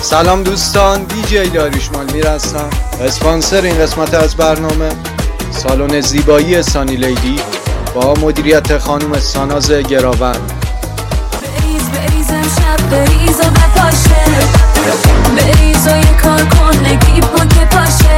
سلام دوستان، دیجی داریوش مالمیر هستم. اسپانسر این قسمت از برنامه سالن زیبایی سانی لیدی با مدیریت خانم ساناز گراوند. بریزم شب بریز و بپاشه، بریز و یه کار کن نگیب کن که پاشه،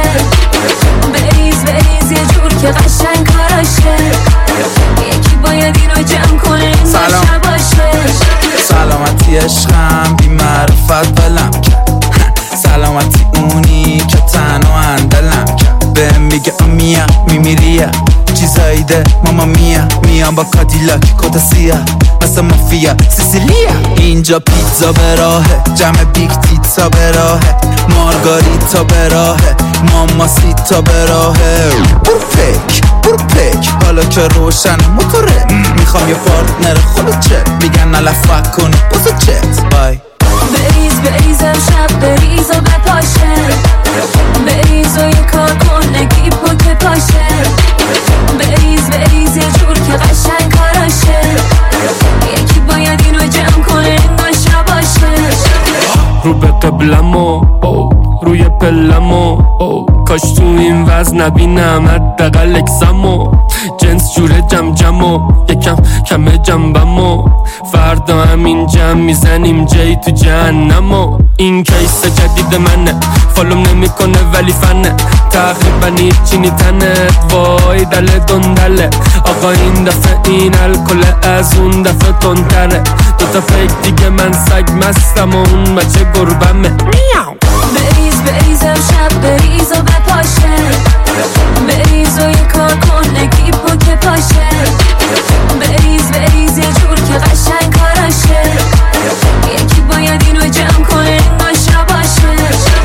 بریز یه جور که قشنگ کاراشه، یکی باید اینو جمع کنه این نشه باشه. سلامتی عشقم بی معرفت بلم کرد، سلامتی اونی که تنها اندلم کرد. بهم میگه امیا میمیریه چیزایی ده ماما میام با کادیلاک کتا سیاه مثل مافیا سیسیلیا. اینجا پیتزا به راهه، جمع بیگ تیتزا به راهه، مارگاریتا به راهه، ماما سیتا به راهه. برو پک حالا که روشن موتوره، میخوام یه پارتنر خلوچه، میگن نلفک کنه بازو چت بای. بریزم شب بریز و بپاشه، بریز و یه کار کن نگیب کن که پاشه، بریز یه جور که قشنگ کاراشه، یکی باید اینو جمع کنه این نشه باشه. رو به قبلمو روی پلمو کاش تو این وزن نبینم حداقل اکسمو، جنس جوره جمو یکم کمه جنبمو، فردا همین جمع میزنیم جی تو جهنمو. این کیس جدید منه، فالوم نمیکنه ولی فنه، تقریبا هیچی نیتنه، وای دله دندله. آقا این دفعه این الکل از اون دفعه تندتره، دوتا پیک دیگه من سگ مستم و اون بچه گربمه. بریزم شب بریز و بپاشه، بریز و یه کار کن نگیب کن که پاشه، بریز یه جور که قشنگ کاراشه، یکی باید اینو جمع کنه این نشه باشه.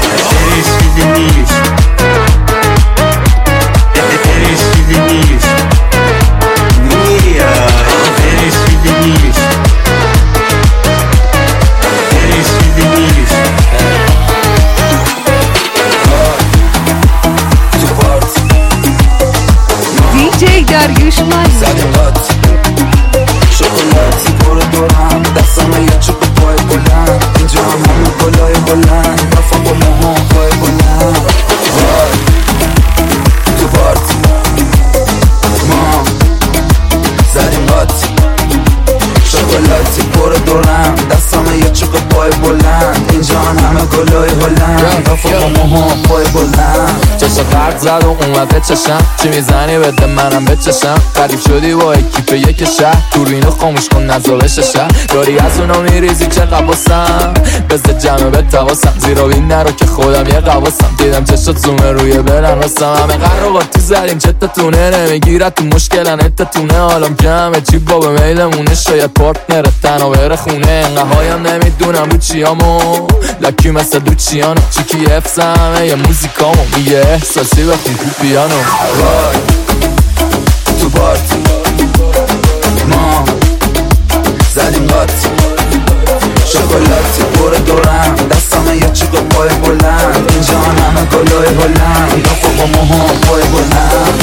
داریوش مالمیر زدیم قط شکلاتی برو دورم، دستم یه چوب پای بلند، اینجا همه گلای بلند، رفم با موها پای بلند. وای تو پارتی ما زدیم قط شکلاتی برو دورم، دستم یه چوب پای بلند، اینجا همه گلای بلند، رفم با موها پای بلند. چشم قرد زد و اومده چشم، چی میزنی بده منم بچشم، قریب شدی با اکیپ یک شهر، تو اینو خاموش کن نزالش شهر، داری از اونا میریزی چه قباسم، بزد جمعه به تواسم، زیرا بین نرو که خودم یه قواسم، دیدم چشت زومه روی برن راستم، همه قرارات تو زدیم چتتونه، نمیگیرد تو مشکلن اتتونه، حالم کمه چی با به میلمونه، شاید پارتنرت تنها بره خونه، انقه هایم نمیدونم رو چیامو، لکی مثل دو چیانو، چیکی افسمه یه موزیکامو، میگه احساسی بخون تو پیانو. وای تو پارتی ما زدیم قاطی شکلاتی برو دورم، دستم یه چوب پای بلند، اینجا همه گلای بلند، دفعه با موها پای بلند.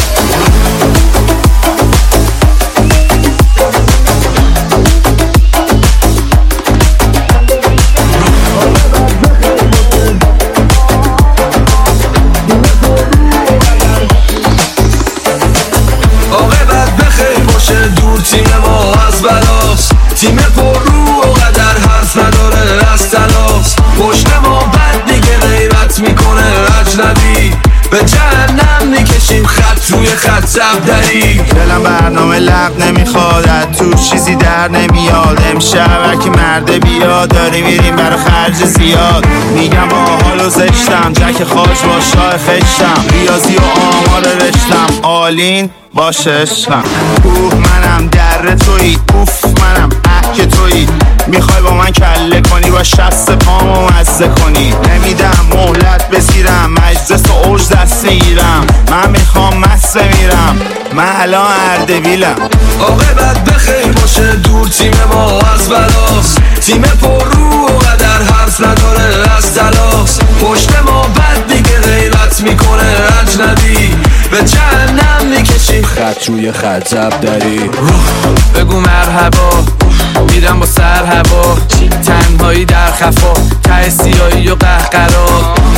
تیم ما از بلاست، تیم پر رو و قدر حرف نداره از تلاس، پشت ما بد دیگه غیرت میکنه اجنبی، به جهنم میکشیم خط روی خط زبدری. دلم برنامه لب نمیخواد، تو چیزی در نمیاد، امشب هرکی مرده بیاد، داری میریم برای خرج زیاد، میگم با حال و زشتم، جک خاج با شاه خشتم، ریاضی و آمار رشتم، آلین باشه عشقم. منم در تویی، اوف منم که تویی، میخوای با من کله کنی، با شست پامو مزه کنی، نمیدم مهلت بسیرم، مجلس و اوج دست میگیرم، من میخوام مست بمیرم، من الان اردبیلم. عاقبت بخیر باشه دور تیم ما از بلاست، تیم پر رو و قدر حرف نداره از تلاس، پشت ما بد دیگه غیرت میکنه اجنبی، به جهنم میکشیم خط روی خط زبدری. بگو مرحبا میرم با سر هوا، تنهایی در خفا، ته سیاهی و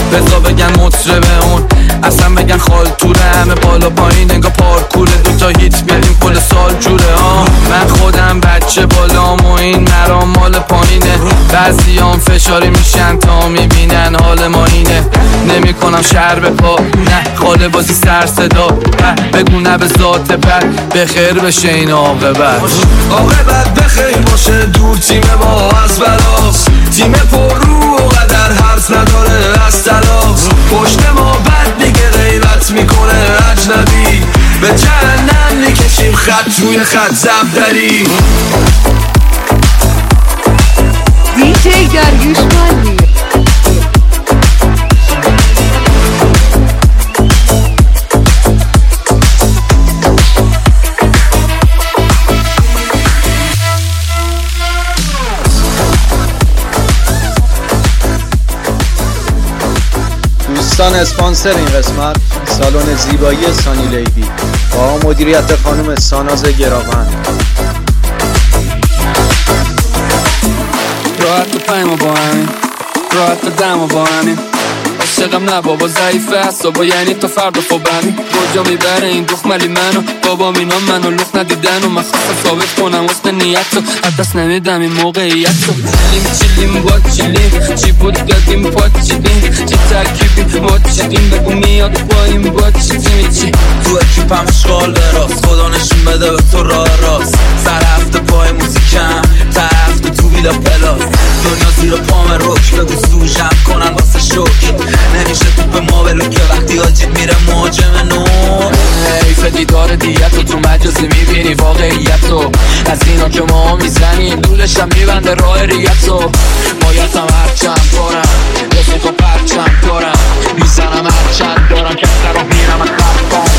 بزا بگن مطربه اون اصلا بگن خالتوره همه بالا پایین انگا پارکوره دوتا هیت بیاریم کل سال جوره من خودم بچه بالام و این مرام مال پایینه بعضیام فشاری میشن تا میبینن حال ما اینه نمی کنم شهر به پا نه خاله بازی سر صدا بگو نه به ذات بد بخیر بشه این عاقبت بخیر باشه دور تیم ما از بلاس تیم پر رو و قدر حرف نداره از تلاس پشت ما بد میگه غیبت میکنه اجنبی به جهنم میکشیم خط روی خط زبدری دیجی داریوش مانی. دوستان اسپانسر این قسمت سالن زیبایی سانی لیدی با مدیریت خانم ساناز گراوند. راحت پایما با همین راحت دما با همین عاشقم نه بابا ضعیفه حسابا یعنی تا فردا خوبمی کجا میبره این دخملی منو بابا مینا منو لخ ندیدن و من خواستم ثابت کنم وسط نیتو حدست نمیدم این موقعیتو چیلیم با چیلیم چی بود دادیم پاچیدیم چی ترکیبیم ما چیدیم بگو میاد با این با چیدیم چی تو اکیپم اشغال براست خدا نشون بده به تو راه راست سر هفته پای موزیکم تا هفته تو ویلا پلاس دنیا زیر پام روک بگو سوژم کنن واسه شوک نمیشه تو به ما بلو که وقتی آجید میره مهاجم نور حیف دیدار دیتو تو مجازی میبینی واقعیتو از اینا که ما میزنیم دولشم میبنده راه ریتو مایتم هرچند دارم رفیق و پرچند دارم میزنم هرچند دارم که سر رو میرم از خرفان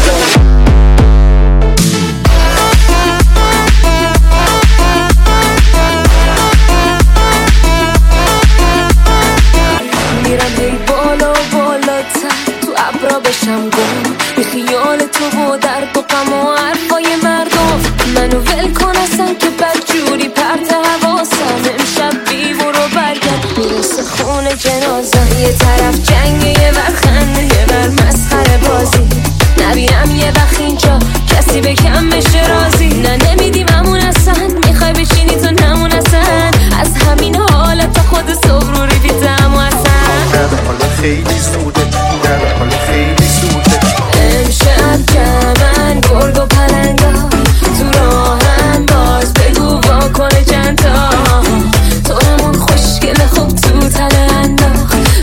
بشم گم بی خیال تو و درد و غم و حرفای مردم منو ول کن اصلا که بدجوری پرت حواسم امشب بی برو برگرد میرسه خونه جنازم یه طرف جنگ یه ور خنده یه ور مسخره بازی نبینم یه وقت اینجا کسی به کم بشه رازی نه نمیدیم همون اصلا میخوای بشینی تو نمون اصلا از همین حالت تا خود صبح رو ریدیدم و اصلا خیلی زوده خیلی زوده امشب جمعن گرگ و پلنگا تو راهن باز بگو واکنه چند تا تو همون خوشگل خوب تو تله انداخت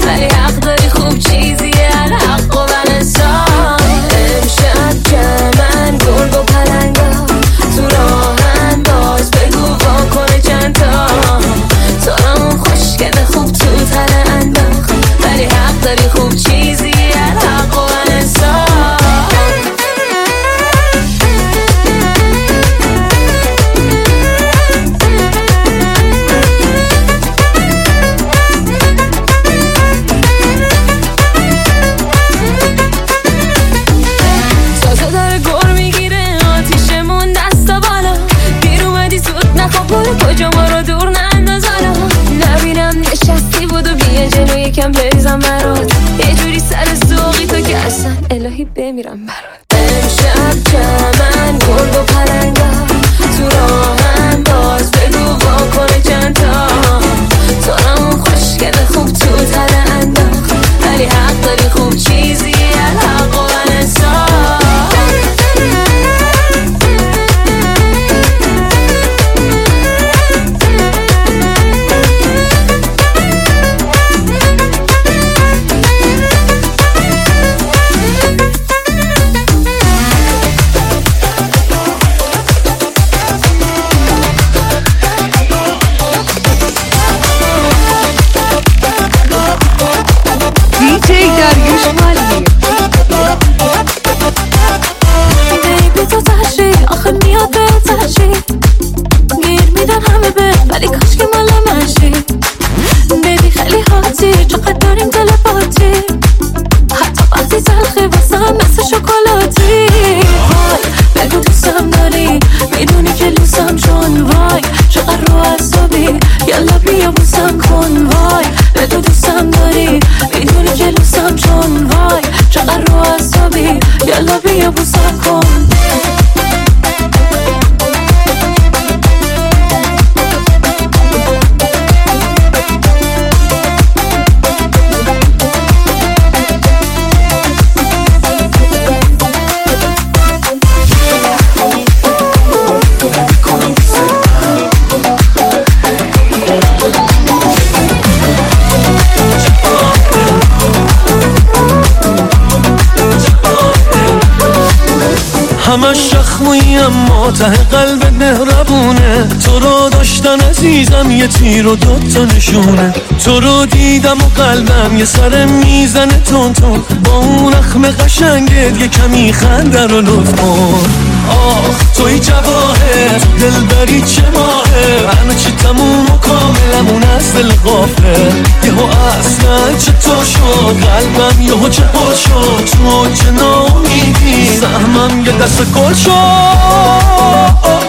همش شخمویی اما ته قلب مهربونه. تو رو داشتن عزیزم یه تیر و دوتا نشونه. تو رو دیدم و قلبم یه سر میزنه تون تون. با اون اخم قشنگت یه کمی خنده رو لطف کن. آخ توی جواهر دلبری چه ماهه. همه چی تموم و کاملمون از دل غافه. یهو اصلا چطور شد قلبم یهو چه پر شد. تو چه نامیدی سهمم یه دست گل شد.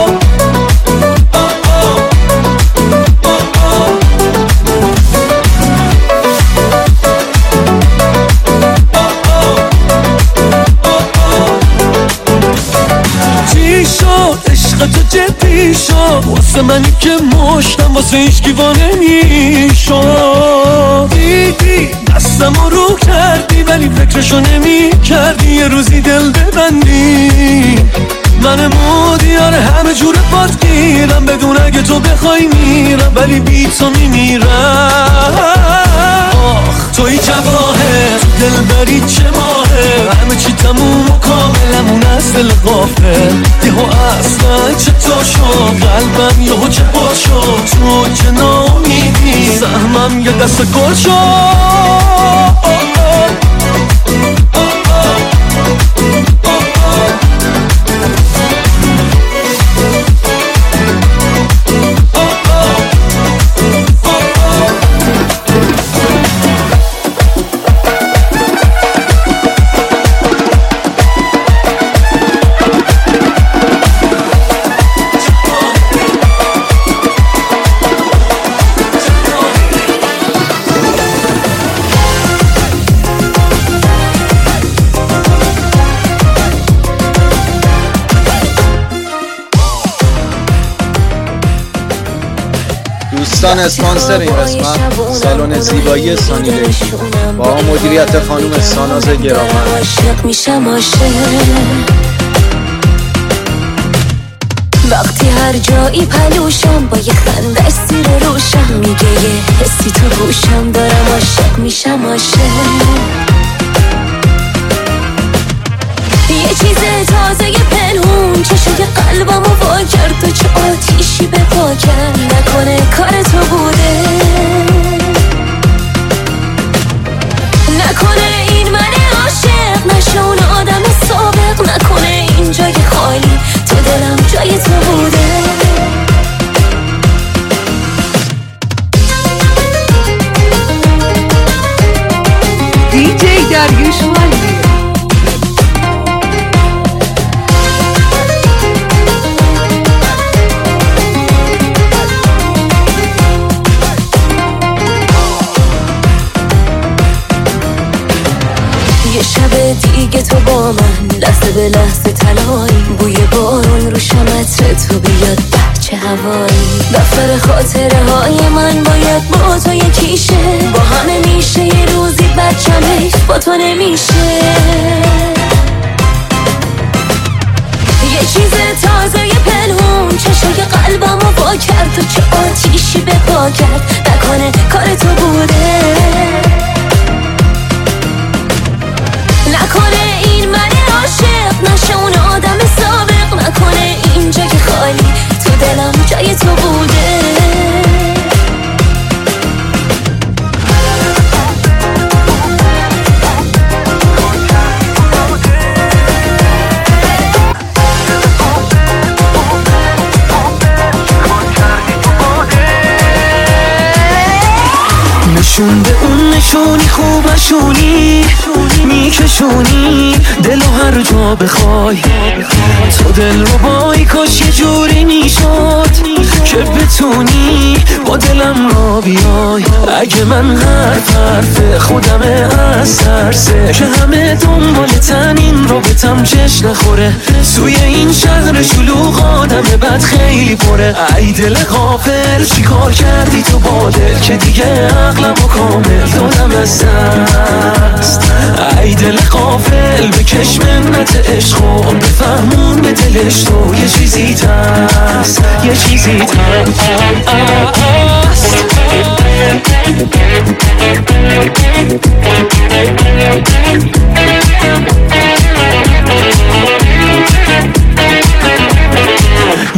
تو جدی شد واسه منی که مشتم واسه هیچکی وا نمیشد. دیدی دستمو رو کردی ولی فکرشو نمی کردی یه روزی دل ببندی. من مودیار همه جور باد گیرم بدون اگه تو بخوای میرم ولی بی تو میمیرم. آخ توی جواهر دلبری چه ماهه. همه چی تموم و کاملمون از دل غافه. یهو اصلا چطور شد قلبم یهو چه پر شد. تو چه نامیدی سهمم یه دست گل شد. دوستان اسپانسر این قسمت سالن زیبایی سانی لیدی با مدیریت خانم ساناز گرامر. عاشق میشم عاشق وقتی هر جایی پلوشم با یه خنده سیر روشم میگه یه حسی تو گوشم دارم عاشق میشم عاشق. یه چیز تازه پنهون چشای قلبمو وا کرد و چه آتیشی به پا کرد. نکنه کار تو بوده نکنه این من عاشق نشه اون آدم سابق. نکنه این جای خالی تو دلم جای تو بوده. دیجی دریوش مالی. دیگه تو با من لحظه به لحظه تلایی. بوی بارون رو شمتر تو بیاد چه هوایی. دفتر خاطره های من باید با تو یکیشه. با همه میشه یه روزی بچم حیف با تو نمیشه. یه چیز تازه پنهون چشای قلبمو وا کرد و چه آتیشی به پا کرد. نکنه کار تو بوده نکنه این من عاشق نشه اون آدم سابق. نکنه این جای خالی تو دلم جای تو بوده. نشون به اون نشونی خوب نشونی میکشونی دلو هر جا بخوای. تو دل رو بای کاش یه جوری میشد که بتونی با دلم را بیای. اگه من حرف خودم از ترسه که همه دنبالتن این رابطم جش نخوره. توی این شهر شلوغ آدم بد خیلی پره. ای دل غافل چی کار کردی تو با دل که دیگه عقلم و کامل دادم از دست. ای دل غافل بکش منت عشق و بفهمون به دلش تو یه چیزی تست یه چیزی تست.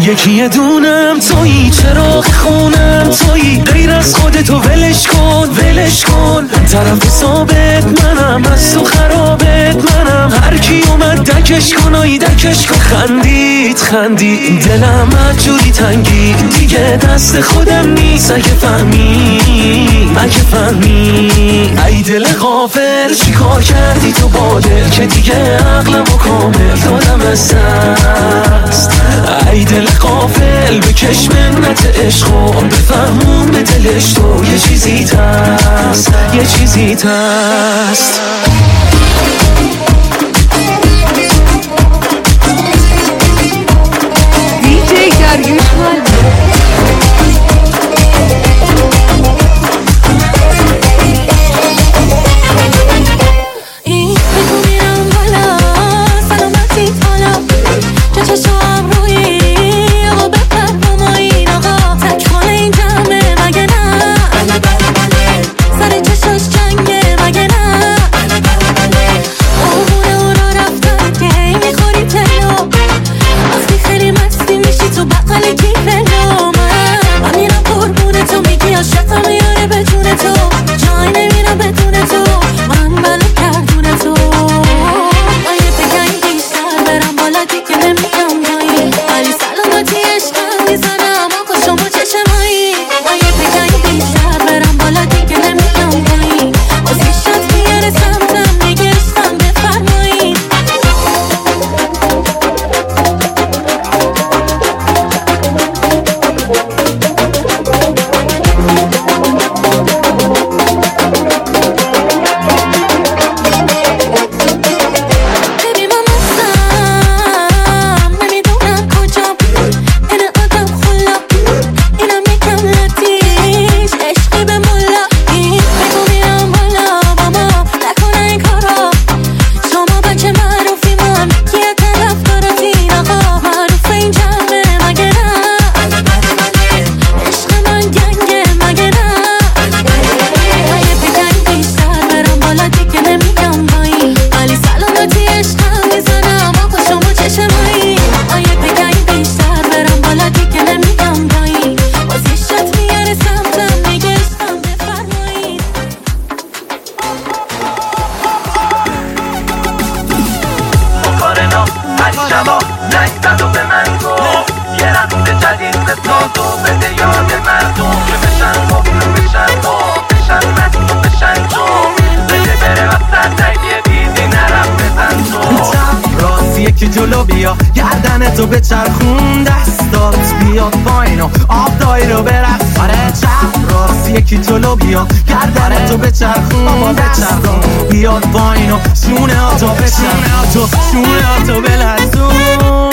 یکی دونم تویی، چراغ خونم تویی، غیر از خودتو ولش کن ولش کن. طرف ثابت منم، از تو خرابت منم، هر کی اومد دکش کن آی دکش کن. خندید خندید دلم از جوری تنگی، دیگه دست خودم نیست. اگه فهمی ای دل غافل چی کار کردی تو با دل که دیگه عقلمو کامل دادم از دست. ای دل غافل بکش منت عشقو، بفهمون به دلش تو یه چیزی تست یه چیزی تست. دیجی داریوش یکی جلو بیا گردن تو به چرخون، دستات بیاد پایین و آب دایی رو برقص. آره چپ راست یکی جلو بیا گردن تو به چرخون، دستات بیاد پایین و شونه ها تو بچرخون، شونه ها تو بلرزون.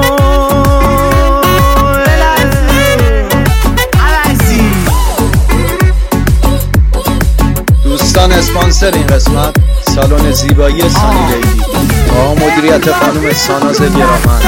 دوستان اسپانسر این قسمت سالن زیبایی سانی لیدی با مدیریت خانم ساناز گرامند.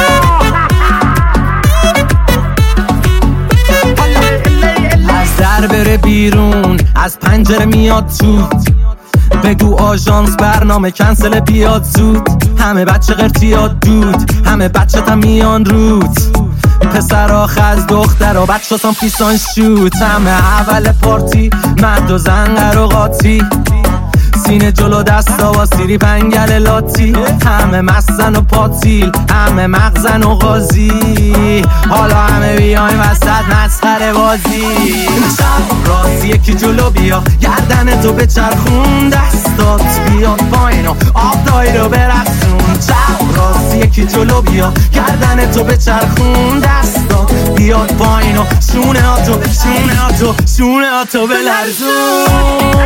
از در بره بیرون از پنجره میاد تو، بگو آژانس برنامه کنسل بیاد زود. همه بچه قرتیاد دود، همه بچه تا میان رود، پسر خز دختر و بچه تام پیسان شوت. همه اول پارتی مرد و زنگر و قاطی، سینه جلو دستا و سیری پنگل لاتی. همه مستن و پاتیل، همه مغزن و غازی، حالا همه بیایم وسط مسخره بازی. چپ راست یکی جلو بیا گردن تو به چرخون، دستات بیاد پایین و آب دایی رو برقصون. چپ راست یکی جلو بیا گردن تو به چرخون، دستات بیاد پایین و شونه ها تو بلرزون.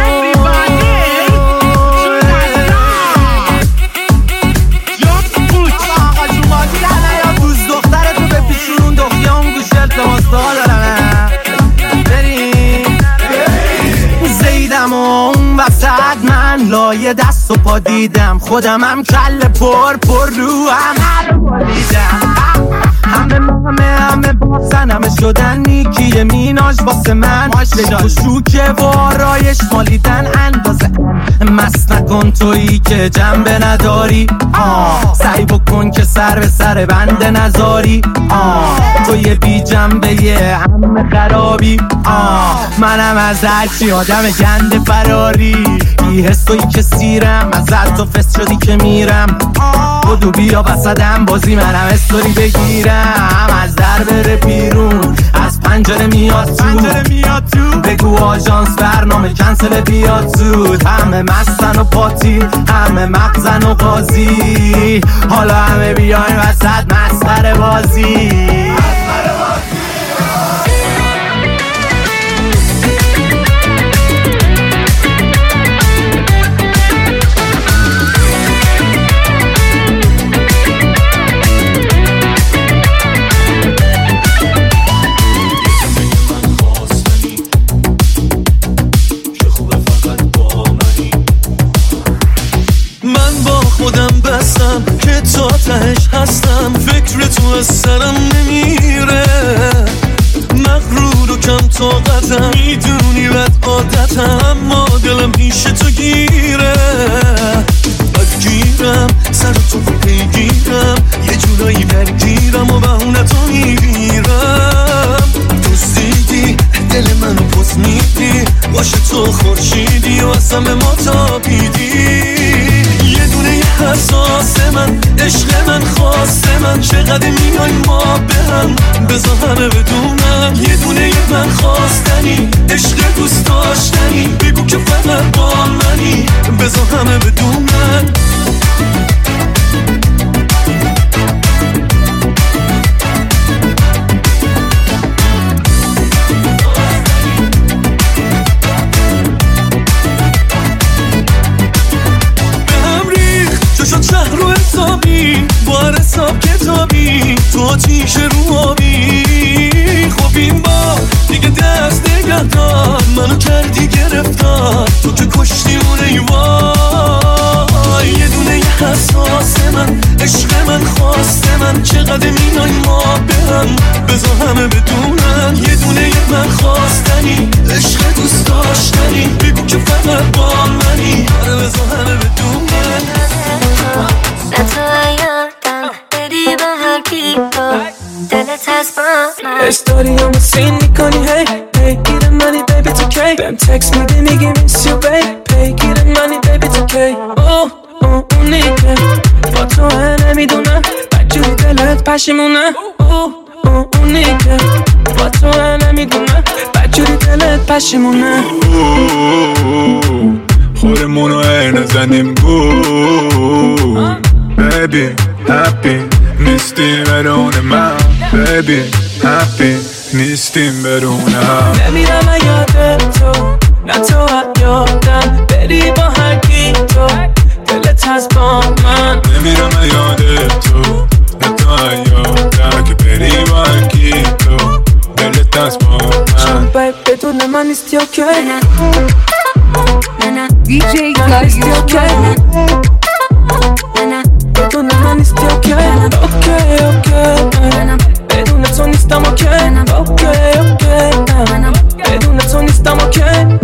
زیدم و اون وسط من لایه دست و پا دیدم، خودم هم کل پر رو هم هر پا دیدم. همه بازن همه شدن نیکی میناژ واسه من تو شوکه و آرایش مالیدن اندازه مست نکن تویی که جنبه نداری سعی بکن که سر به سر بنده نذاری توی بی جنبه یه همه خرابی منم از هرچی آدم گنده فراری بی حسوی که سیرم از تو فست شدی که میرم بدو بیا وسطم بازی منم استوری بگیرم از در بره بیرون از پنجره میاد تو بگو آژانس برنامه کنسل بیاد زود همه مستن و پاتی همه مغزن و قاضی حالا همه بیاین وسط مسخره بازی که تا تهش هستم فکر تو از سرم نمیره مغرور و کم طاقتم میدونی بد عادتم اما دلم پیش تو گیره بدگیرم سر تو پیگیرم یه جورایی درگیرم و بهونه تو میگیرم دوستیدی دل منو پس میدی باشه تو خورشیدی و از همه ما تابیدی یه دونه حساس من عشق من خواسته من چقدر میای ما به هم بذار همه بدونم یه دونه من خواستنی عشق دوست داشتنی بگو که فقط با منی بذار همه بدونم با حساب کتابی تو آتیش رو آبی خب این با دیگه دست نگه دار منو کردی گرفتار تو که کشتی اون ایوای یه دونه حساس من عشق من خواسته من چقدر مینای ما به هم بذار همه بدونن یه دونه من خواستنی عشق دوست داشتنی بگو که فقط با منی بذار همه بدونن دلت هست با من استوریامو سین میکنی هی پیگیر منی بیبی تو کی بهم تکس میدی میگی میس یو پیگیر منی بیبی تو کی اونی که با تو نمیدونم بدجوری دلت پشیمونه اونی که با تو نمیدونم بدجوری دلت پشیمونه خورمونو نزنیم Baby, happy نیستیم بدون من Baby, happy نیستیم بدون هم نمیرم یاد تو نه تو یادم بری با هر کی تو دلت هست با من نمیرم یاد تو نه تو یادم که بری با هر کی تو دلت هست با من باید بدون من نیستی اوکی DJ Darius بدون من نیستی اوکی بدون تو نیستم اوکی بدون تو نیستم اوکی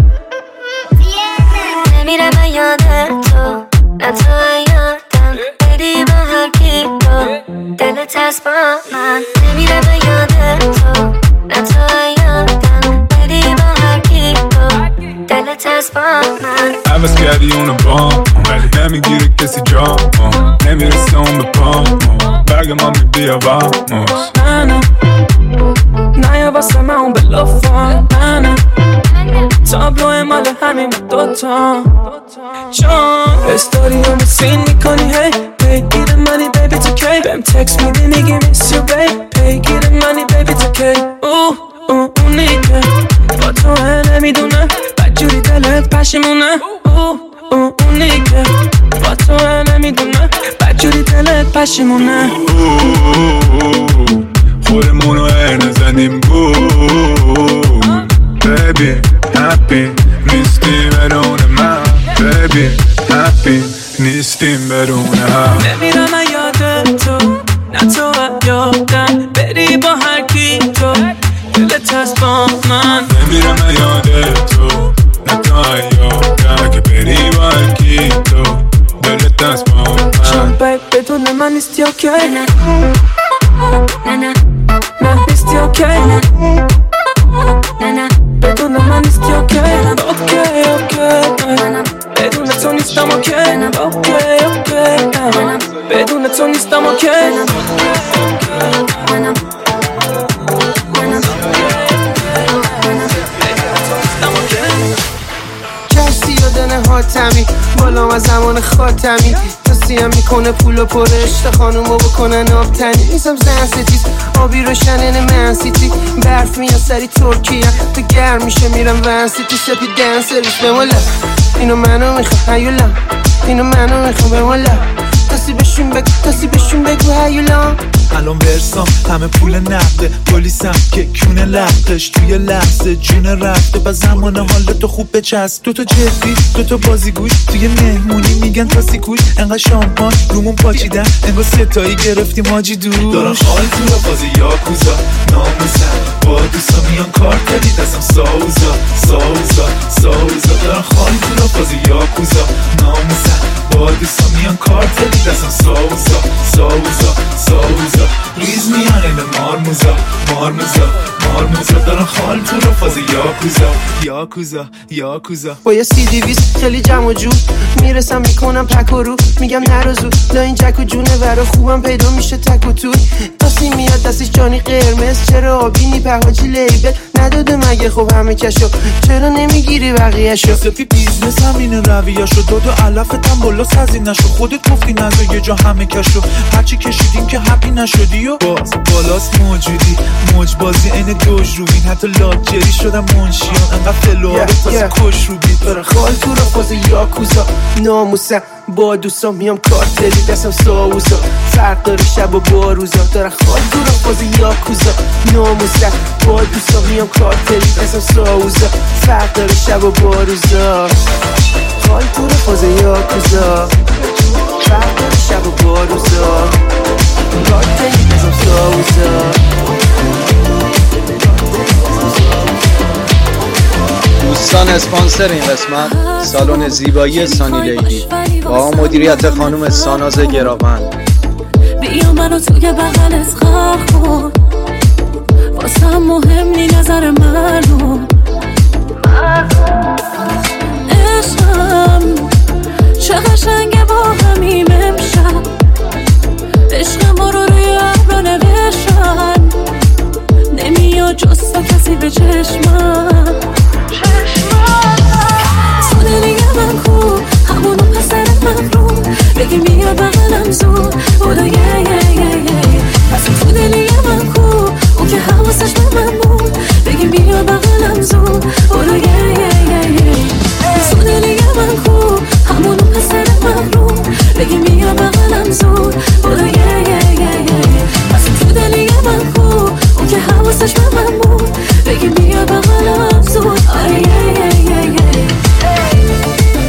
نمیرم یاد تو نه تو یادم بری با هر کی تو دلت هست با من نمیرم یاد تو نه تو یادم بری با هر کی تو دلت هست با من عوض کردی اونو بام ولی نمیگیره کسی جام نمیرسه اون به پام برگ ما میبیا واموس نه یا واسه من اون به لفام نه تابلو مال همین دوتا چون استوریامو سین میکنی هی پیگیر منی بیبی تو کی بهم تکس میدی میگی میس یو پیگیر منی بیبی تو کی اونی که با تو نمیدونم بدجوری دلت پشیمونه اونی که با تو نمیدونم بدجوری دلت پشیمونه خورمونو نزنیم Baby, happy نیستیم بدون من Baby, happy نیستیم بدون هم نمیرم یاد تو نه تو یادم اوکی بدون تو نیستم اوکی کشتی یادنه حاتمی بالام از زمان خاتمی تسیم میکنه پول و پرشت خانومو بکنن آبتنی نیستم زن ستیز آبی روشنن من سیتی برف میان سری ترکیه تو گرم میشه میرم ون سیتی سپی دنسریش بمالا اینو منو میخوام هیولا اینو منو میخوام بمالا کسی بهشون بگو هیولا الان ورسام همه پول نقده پلیسم که کونه لقش توی لحظه جون رفته با زمان حالتو خوب بچست دوتا جدی دوتا بازیگوش توی مهمونی میگن تاسی کوش انقدر شامپان رومون پاچیدن انگار ستایی گرفتیم حاجی دور دارم حال تو را بازی یاکوزا ناموسم با دوستا میان کار کردی دستم ساوزا دارم حال تو را بازی یاکوزا ناموسم با دوستا میان کار کردی دستم ساوزا ریز میان این مارموزا دارم حال تو را بازی یاکوزا با یه CD-20 خیلی جمع و جور میرسم میکنم پک و رو میگم نرازو لا این جک و جونه برا خوبم پیدا میشه تک و توی تاسی میاد دستش جانی قرمز چرا آبی نیپهاجی لیبل نداده مگه خب همه کشو چرا نمیگیری بقیهشو سپی بیزنس همینه رویهشو دادو علفتم بالا سزی نشو خودت گفتی نزا یه جا همه کشو هرچی کشیدیم که حقی نشدی و باز بالاست موجودی موج بازی این دوج رو بین حتی لاجری شدم منشیان انقدر فلوها رو تازه کش رو بید برای خال تو را فاز یاکوزا ناموسم با دوستا میام کارتلی دستم ساوزا فرق داره شب و با روزا دارم خال تو را فاز یاکوزا ناموسم با دوستا میام کارتلی دستم ساوزا فرق داره شب و با روزا خال تو را فاز یاکوزا فرق داره شب و با روزا کارتلی دستم ساوزا دوستان اسپانسر این قسمت سالن زیبایی سانی لیدی با مدیریت خانم ساناز گراوند. بیا منو توی بغلت خلق کن واسم مهم نی نظر منو عشقم چه قشنگه با همیم امشب عشق ما رو روی ابرا نوشتن نمیاد جز تا کسی به چشمم